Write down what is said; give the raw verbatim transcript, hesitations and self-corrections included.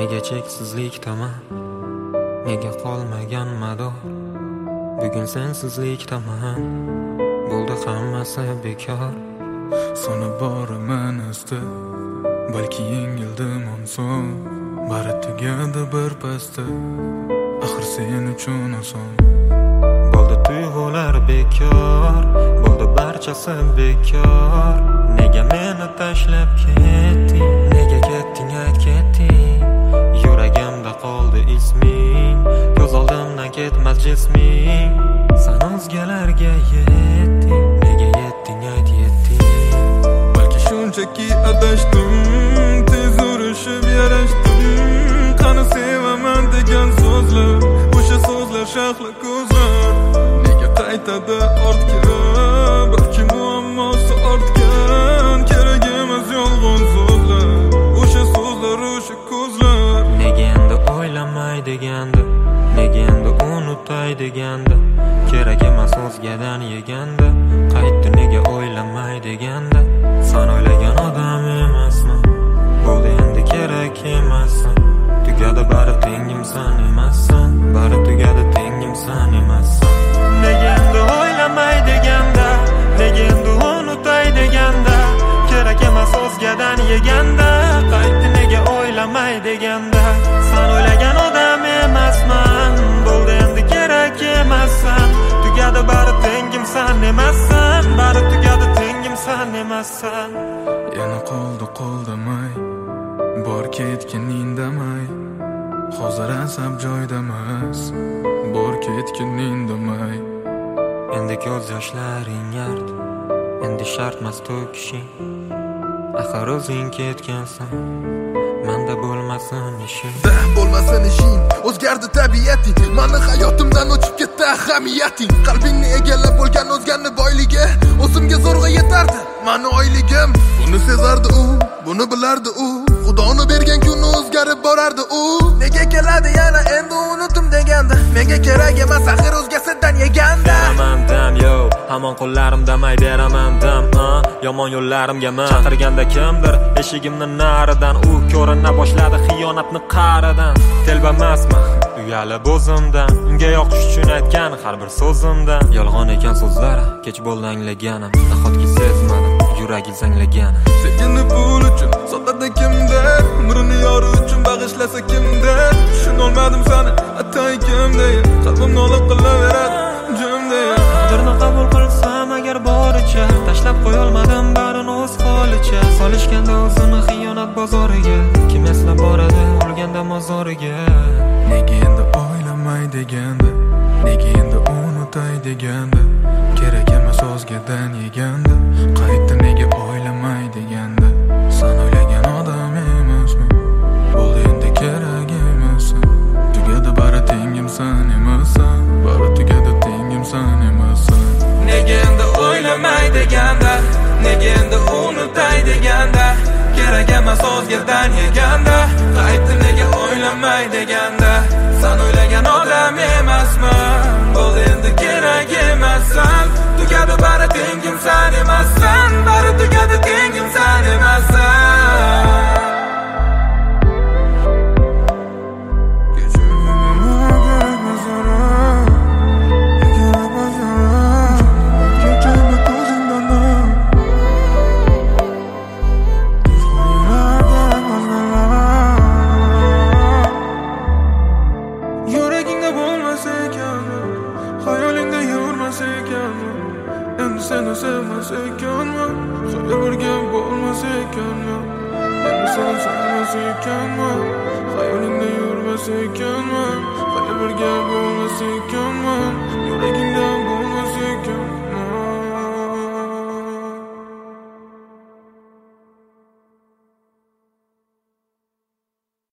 Nega cheksizlikdaman, nega qolmagan mador. Bugun sensizlikdaman, bo'ldi hammasi bekor. Sona boraman asta, balki yengildim onson. Bari tugadi bir pasda, axir sen uchun oson. Bo'ldi tuyg'ular bekor, bo'ldi barchasi bekor. Nega meni tashlab ketding, nega ketding ayt ketding. Yuragimda qoldi isming, ko'z oldimdan ketmas jisming. San o'zgalarga yetding, nega yetding ayt yetding. Balki shunchaki adashdim, tez urishib yarashdim. Qani sevaman degan so'zlar, o'sha so'zlar shahla ko'zlar. Nega qaytadi ortga, balki muammosi ortgan. Kerak emas yolg'on so'zlar, o'sha so'zlar, o'sha ko'zlar. Nega endi o'ylamay deganda, nega endi unutay deganda. Kerak emas o'zgadan yeganda, qaytdi nega o'ylamay deganda. Sen o'ylagan odam emasman, bo'ldi endi kerak emassan. Tugadi bari tengim sen emassan, bari tugadi tengim sen emassan. Nega endi o'ylamay deganda, nega endi unutay deganda. Kerak emas o'zgadan yeganda, qaytdi nega o'ylamay deganda. Sen o'ylagan odam emasman, bo'ldi endi kerak emassan. Tugadi bari tengim sen emassan, bari tugadi tengim sen emassan. Yana qoldi qo'ldamay, bor ketgin indamay. Hozir asab joyda emas, bor ketgin indamay. Endi ko'z yoshlaring yard, endi shartmas to'kishing. Axir o'zing ketgansan, menda bo'lmasin ishing. Da bo'lmasin ishing, o'zgardi tabiating. Mani hayotimdan o'chib ketdi ahamiyating. Qalbingni egallab bo'lgan o'zganni boyligi o'zimga zo'rg'a yetardi mani oyligim. Buni sezardi u, buni bilardi u. Xudoni bergan kuni o'zgarib borardi u. Nega keladi yana endi unutim deganda. Menga kerak emas axir o'zgasidan yeganda. Beraman dam yo, hamon qo'llarimda may beraman dam. Yomon yo'llarimgami chaqirganda kimdir eshigimni naridan. U ko'rina boshladi xiyonatni qa'ridan. Telbamasman uyalib o'zimdan, unga yoqish uchun aytgan har bir so'zimdan. Yolg'on ekan so'zlar, kech bo'ldi anglaganim. Nahotki sezmadim yuragi zanglagani. Sevgini pul uchun sotadi kimdir, umrini yori uchun bag'ishlasa kimdir. Tushunolmadim seni atay kimdir, qalbim nola qilaveradi jimdir. Qadrni qabul qilsam agar boricha, tashlab qo'yolmadim barini o'z holicha. Solishganda o'zini xiyonat bozoriga, kim eslab boradi o'lganda mozoriga. Nega endi o'ylamay deganda, nega endi unutay deganda. Kerak emas o'zgadan yeganda, qaytdi nega o'ylamay deganda. Sen o'ylagan odam emasman, bo'ldi endi kerak emassan. Tugadi bari tengim sen emassan, bari tugadi tengim sen emassan. Nega endi o'ylamay deganda, nega endi unutay deganda. Kerak emas o'zgadan yeganda, qaytdi nega o'ylamay deganda. Sen o'ylagan odam emasman, bo'ldi endi kerak emassan. Tugadi bari tengim sen emassan, bari tugadi tengim sen emassan. Yuragingda bo'lmasa ekan, xayolingda yurmasa ekan. Endi seni sevmas ekanman, xayol birga bo'lmasa ekanman. Endi seni sevmas ekanman, xayolingda yurmas ekanman. Xayol birga bo'lmas ekanman, yuragingda